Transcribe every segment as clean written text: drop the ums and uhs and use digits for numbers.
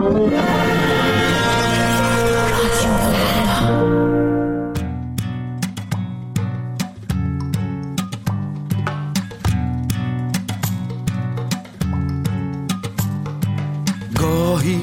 گاهی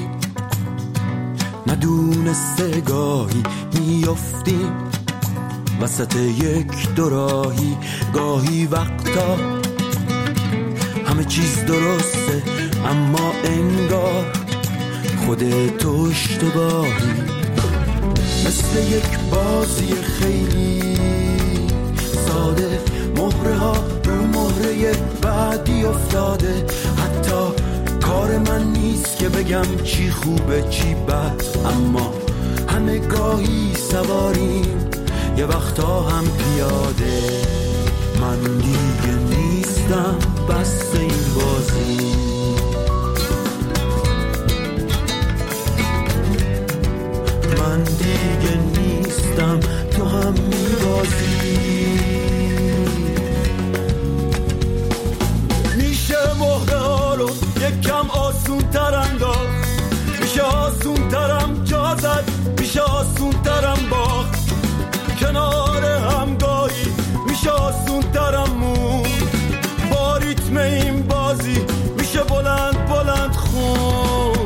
ندونسته گاهی میافتیم وسط یک دوراهی، گاهی وقتا همه چیز درسته اما انگار خودت اشتباهی، مثل یک بازی خیلی ساده، مهره ها رو مهره بعدی افتاده، حتی کار من نیست که بگم چی خوبه چی بد، اما همه گاهی سواریم یه وقتا هم پیاده. من دیگه نیستم بس این بازی، من دیگه نیستم تو هم میبازی. میشه مهره ها رو یکم آسون تر انداخت، میشه آسون ترم جا زد، میشه آسون ترم باخت، کنار همگاهی میشه آسون ترم مون، با ریتم این بازی میشه بلند بلند خون.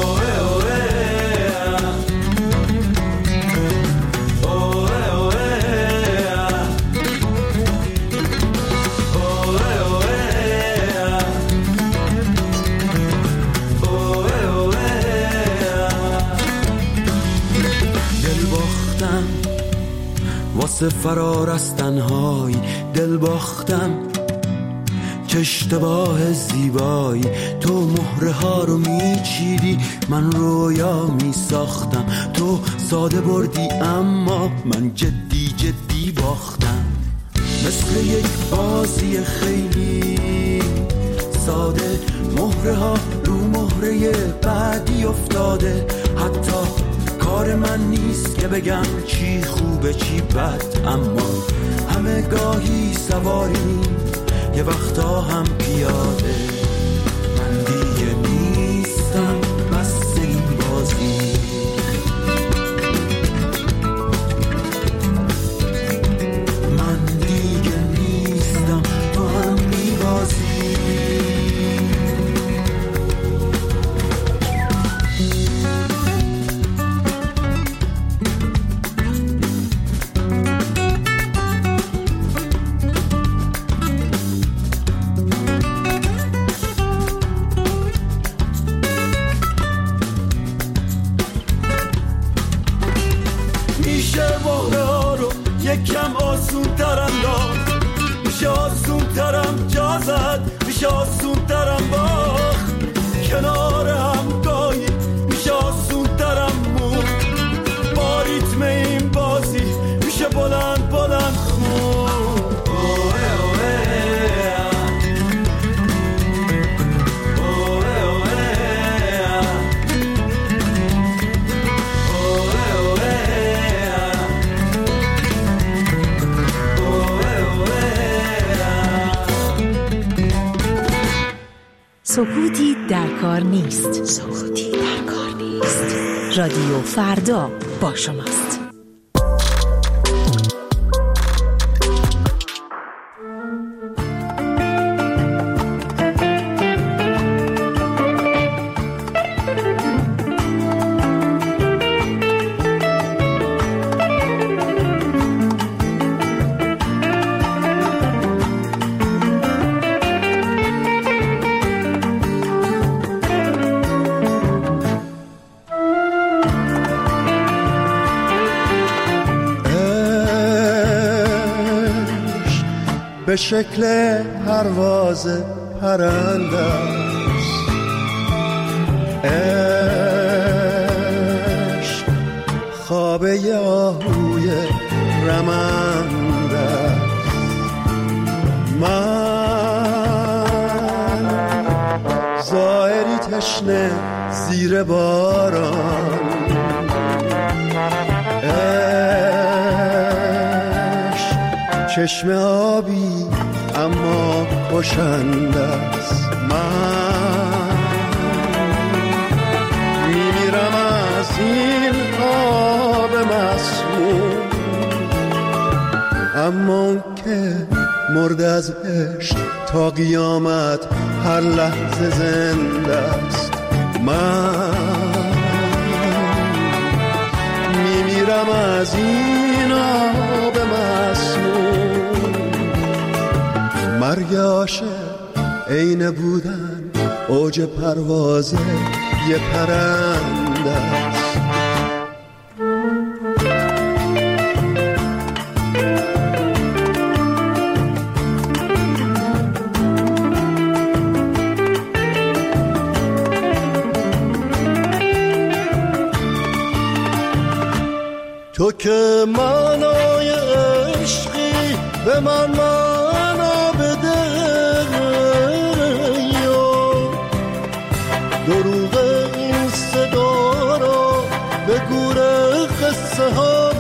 واسه فرار از تنهایی دل باختم، چه اشتباه زیبایی، تو مهره ها رو میچیدی من رویا میساختم، تو ساده بردی اما من جدی جدی باختم، مثل یک بازی خیلی ساده، مهره ها رو مهره بعدی افتاده، حتی کار من نیست که بگم چی خوبه چی بد، اما همه گاهی سواریم یه وقتا هم پیاده. من دیگه نیستم بس این بازی، من دیگه نیستم تو هم میبازی. یکم آسون تر انداخت، میشه آسون ترم جا زد، میشه آسون ترم باخت، کنار هم گاهی میشه آسون ترم مون، با ریتم این بازی میشه بلند بلند خون. سکوتی در کار نیست، سکوتی در کار نیست. رادیو فردا با شماست. به شکل پرواز پرنده است، عشق خوابه آهوی رمنده است، من زائری تشنه زیر باران، چشم آبی اما کشنده است، من اما که مرد از عشق تا قیامت هر لحظه زنده است. من میمیرم از این آب مسموم. مرگ عاشق عین بودن اوج پرواز یه پرنده است. تو که معنای عشقی به من معنا بده، دروغ این صدا را به گور قصه ها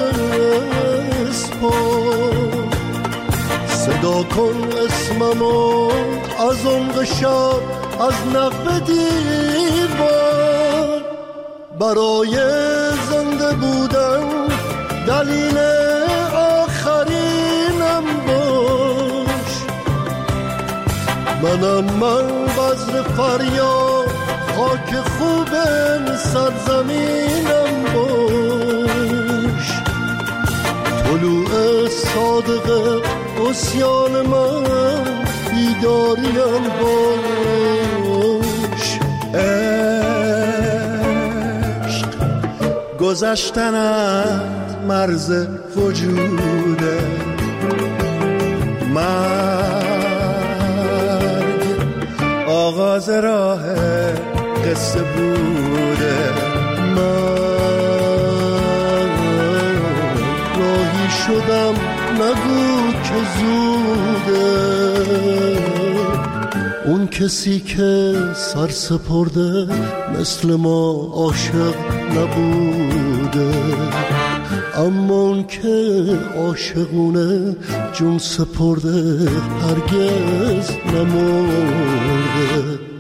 بسپار. صدا کن اسممو از عمق شب از نقب دیوار. برای زنده بودن دلیل آخرینم باش. من بذر فریاد خاک خوب سرزمینم باش. طلوع صادق عصیان من بیداریم باش. گذشتنت مرز وجوده، مرگ آغاز راه قصه بوده. من راهی شدم نگو که زوده. اون کسی که سر سپرده مثل ما عاشق نبوده، اما اون که عاشقونه جون سپرده هرگز نمرده.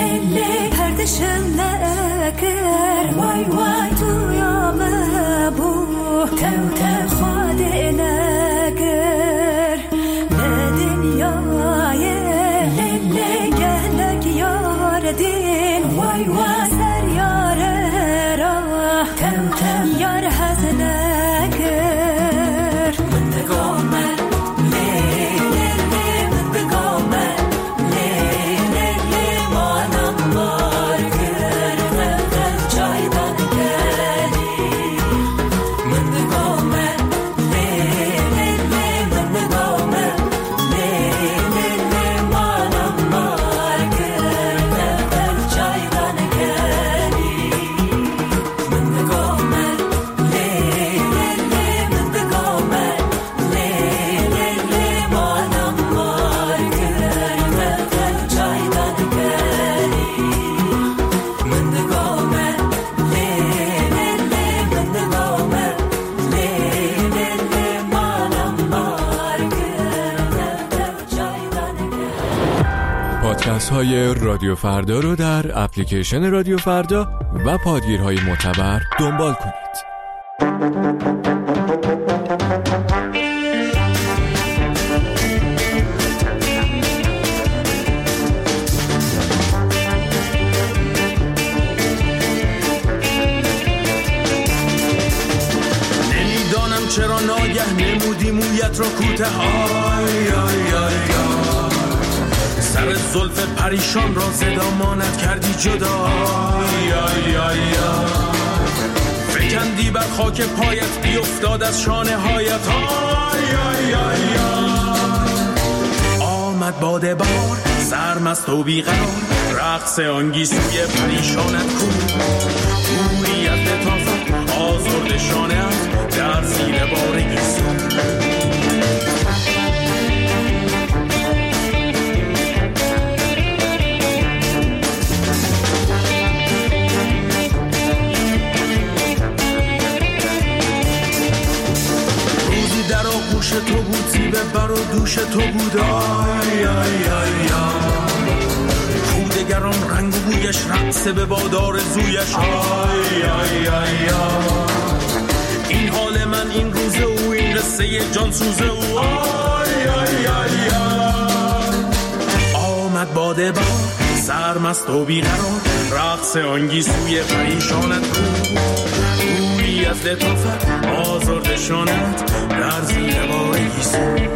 وای وای تو یا وای وای سر یاره را تم تم یار حسن نگر من بگامه های رادیو فردا رو در اپلیکیشن رادیو فردا و پادگیرهای معتبر دنبال کنید. نمیدانم چرا ناگه نمودی مویت را کوته های سر زلف پریشان را زدامانت کردی جدا فکندی بر خاک پایت بیفتاد از شانه هایت آمد باد بار سرمست و بیقرار رقص آنگیسوی پریشانت کن گوری از لطافت آزرد شانه‌ات در زیر بار گیسو تو بود زیبه بر و دوش تو بود کودگران رنگ و بویش رقص به بادار زویش این حال من این روزه و این قصه جان سوزه و آمد باده بار سرمست و بیقرار رقص آنگیسوی پریشانت بود گویی از لطافت آزرد شانت در زیر بار گیسو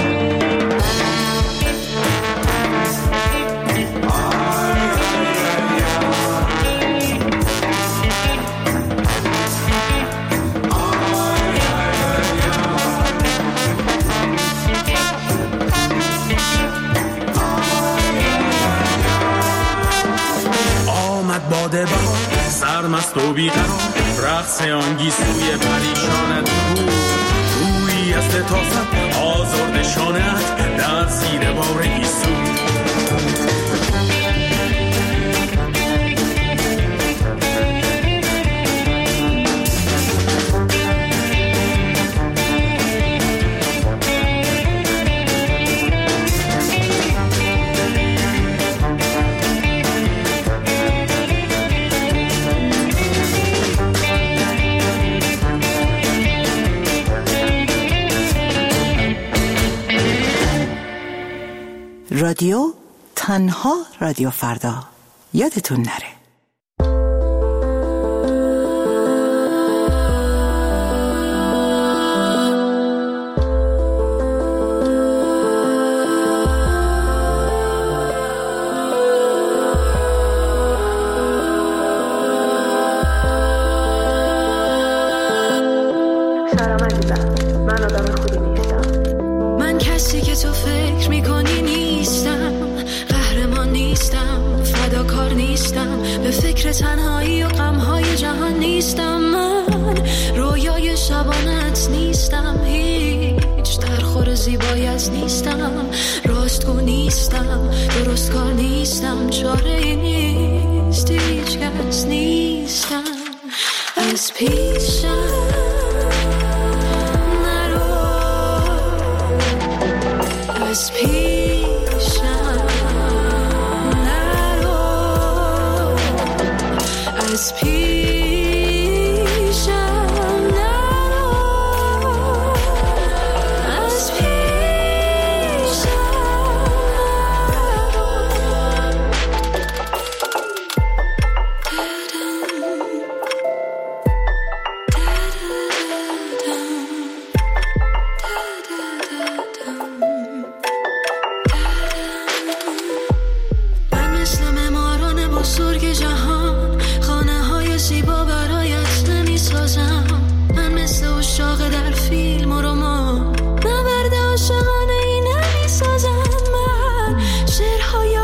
باده بار سرمست و بیقرار رقص آنگیسوی پریشانت بود گویی از لطافت آزرد شانت در زیر بار گیسو رادیو تنها رادیو فردا یادتون نره. سلام عزیزم، من آدم خوبی نیستم. من کسی که تو فکر میکنی نیستم، قهرمان نیستم، فداکار نیستم، به فکر تنهایی و غمهای جهان نیستم. من رویای شبانت نیستم، هیچ درخور زیبایت نیستم، راستگو نیستم، درست کار نیستم، چاره نیست، هیچ کس نیستم. از پیشم از پیشم نرو، از پیشم نرو، از پیشم نرو.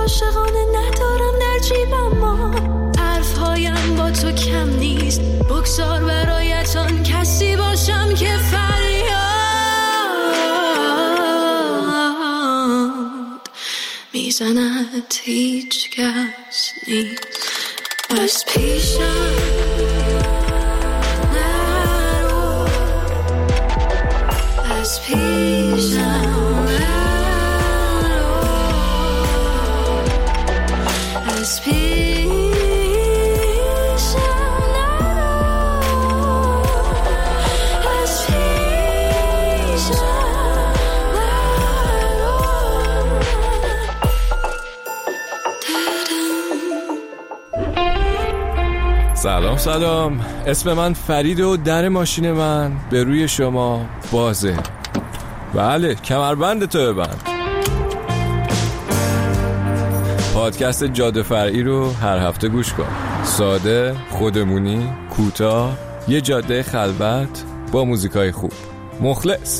عاشقانه ندارم در جیبم، ما حرفهایم با تو کم نیست. بگذار برایتان کسی باشم که فریاد میزند هیچ کس نیست. از پیشم نرو، از پیشم نرو، از پیشم نرو، از پیشم نرو. سلام، اسم من فرید و در ماشین من به روی شما بازه. بله، کمربند تو ببند. پادکست جاده فرعی رو هر هفته گوش کن. ساده، خودمونی، کوتاه، یه جاده خلوت با موزیکای خوب. مخلص.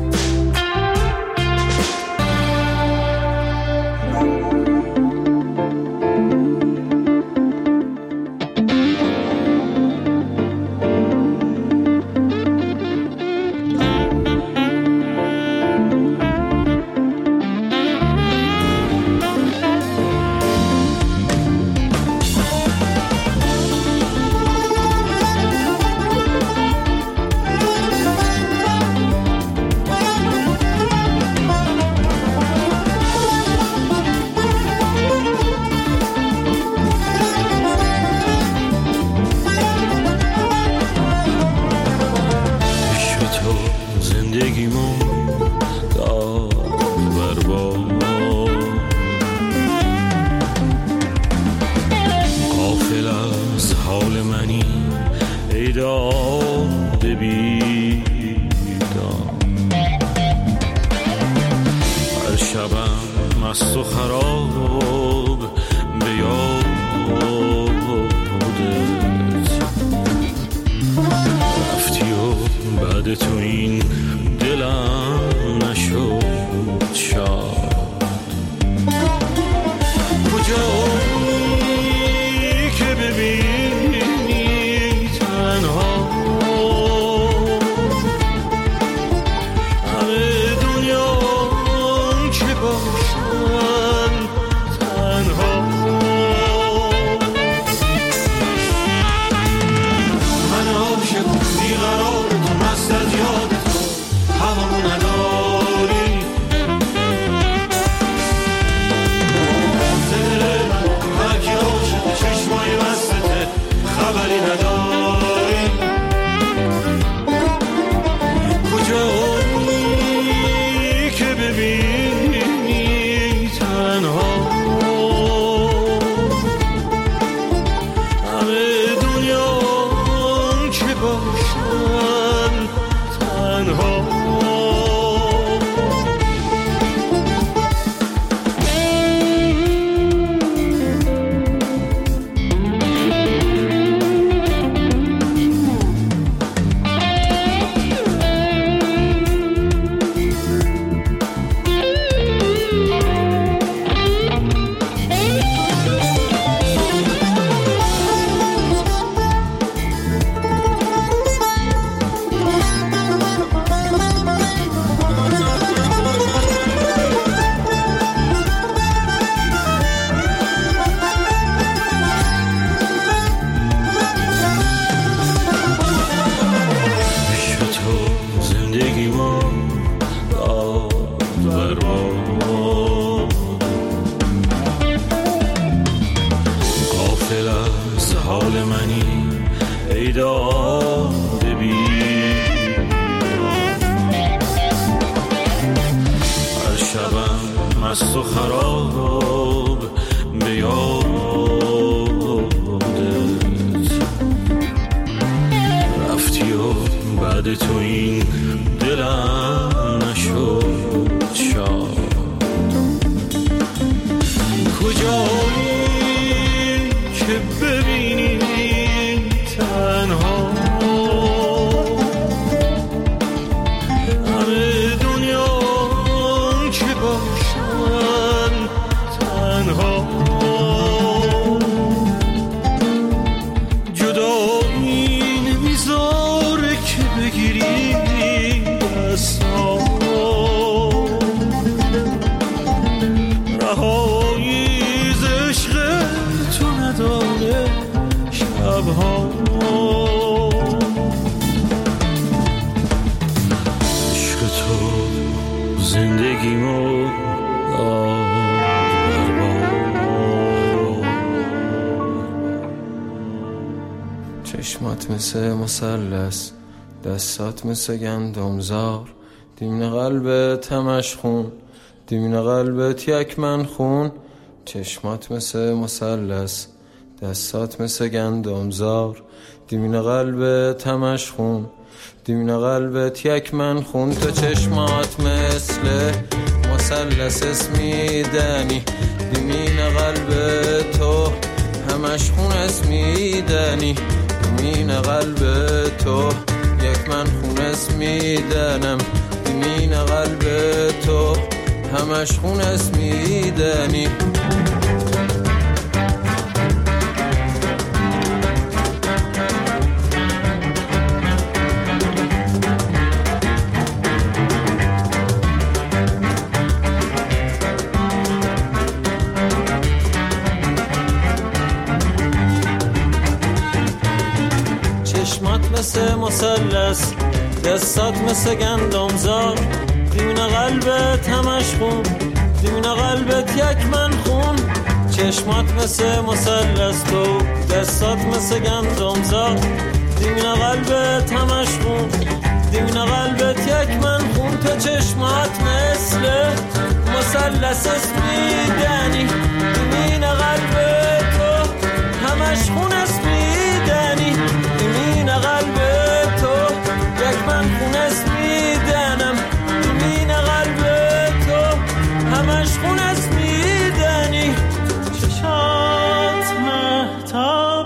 هر شبم مست و خراب به یادت رفتی و بعد تو این دلم نشد شاد. کجایی که ببینی تنها مست و خراب به یادت رفتی و بعد تو این دلم نشد شاد. کجایی که ببینی تنها همه دنیا که باشن تنها چشمات مثل مثلث، دستات مثل گندمزار، دیمین قلبت همش خون، دیمین قلبت یک من خون. چشمات مثل مثلث، دستات مثل گندمزار، دیمین قلبت همش خون، دیمین قلبت یک من خون. تو چشمات مثل مثلث اسمیدنی، دیمین قلبت تو همش خون اسمیدنی، دیمین قلبت تو یک من خون اسمیدنم، دیمین قلبت تو همش خون اسمیدنی. چشمات مثل مثلث، دستات مثل گندمزار، دیمین قلبت همش خون، دیمین قلبت یک من خون. چشمات مثل مثلث، تو دستات مثل گندمزار، دیمین قلبت همش خون، دیمین قلبت یک من خون. تو چشمات مثل مثلث اسمیدنی، دیمین قلبت تو همش خون اسمیدنی، دیمین قلبت تو یک من خون اسمیدنم، دیمین قلبت تو همش خون اسمیدنی. چشات مهتاب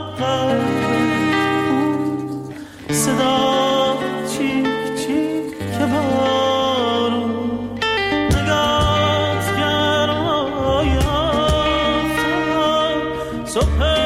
صدا چیک چیک که بارون، نگات گرمای آفتاب، صبح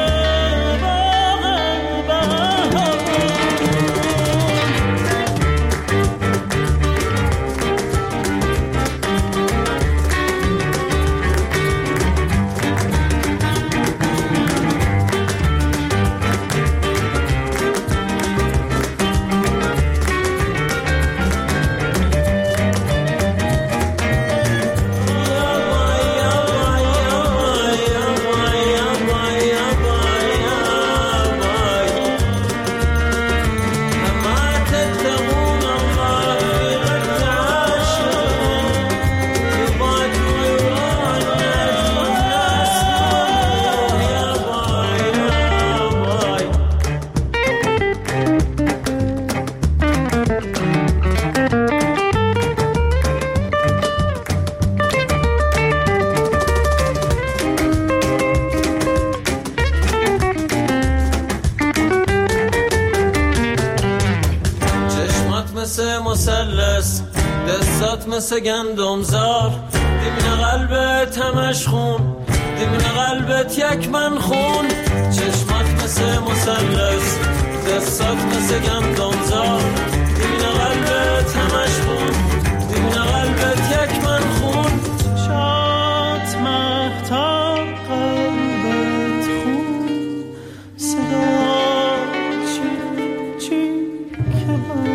مثلث، دستات مثل گندمزار، دیمین قلبت همش خون، دیمین قلبت یک من خون. چشمات مثل مثلث، دستات مثل گندمزار، دیمین قلبت همش خون، دیمین قلبت یک من خون. چشمات مهتاب قلبت خون، صدا چیک چیک که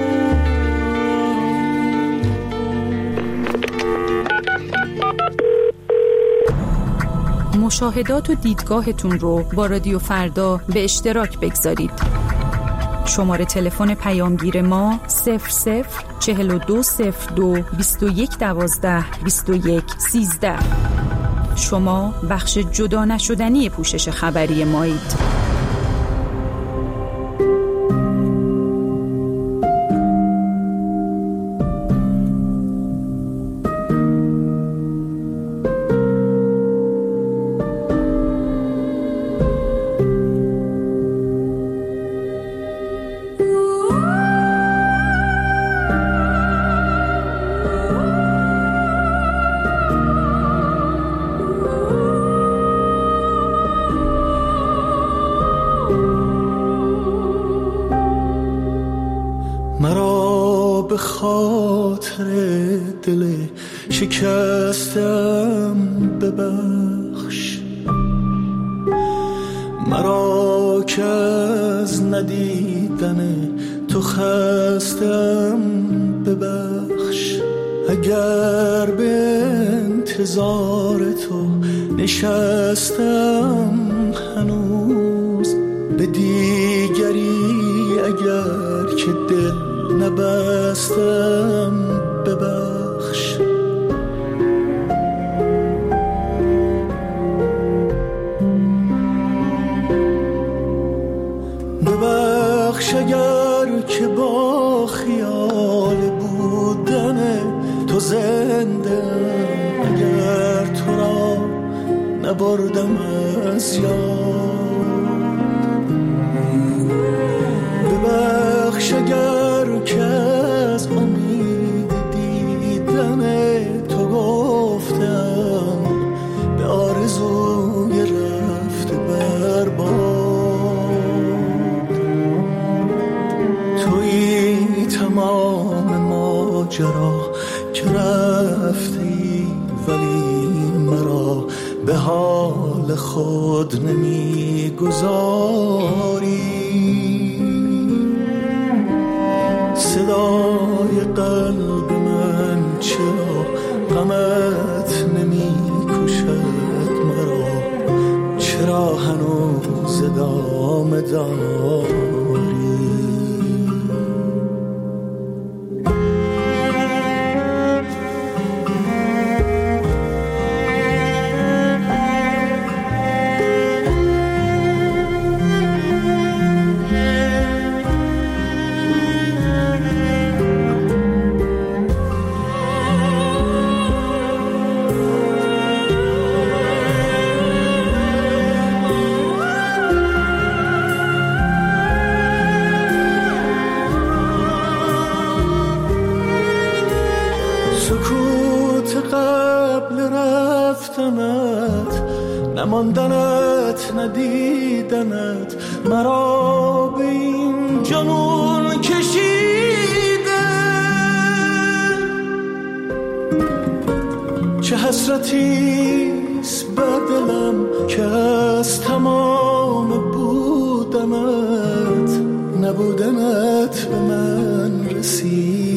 مشاهدات و دیدگاهتون رو با رادیو فردا به اشتراک بگذارید. شماره تلفن پیامگیر ما 004202 2112 2113. شما بخش جدا نشدنی پوشش خبری مایید. مرا به خاطر دل شکستم ببخش، مرا که از ندیدن تو خستم ببخش. اگر به انتظار تو نشستم هنوز، به دیگری اگر که دل نبستم ببخش. ببخش اگر که با خیال بودن تو زنده، اگر تو را نبردم از یاد. ببخش اگر که از امید دیدن تو گفتم به آرزوی رفته برباد. تویی تمام ماجرا که رفتی ولی مرا به حال خود نمیگذاری. صدای قلب من چرا غمت نمیکشد مرا؟ چرا هنوز ادامه داری؟ سکوت قبل رفتنت، نماندنت ندیدنت مرا به این جنون کشیده. چه حسرتیست بر دلم که از تمام بودنت نبودنت به من رسید.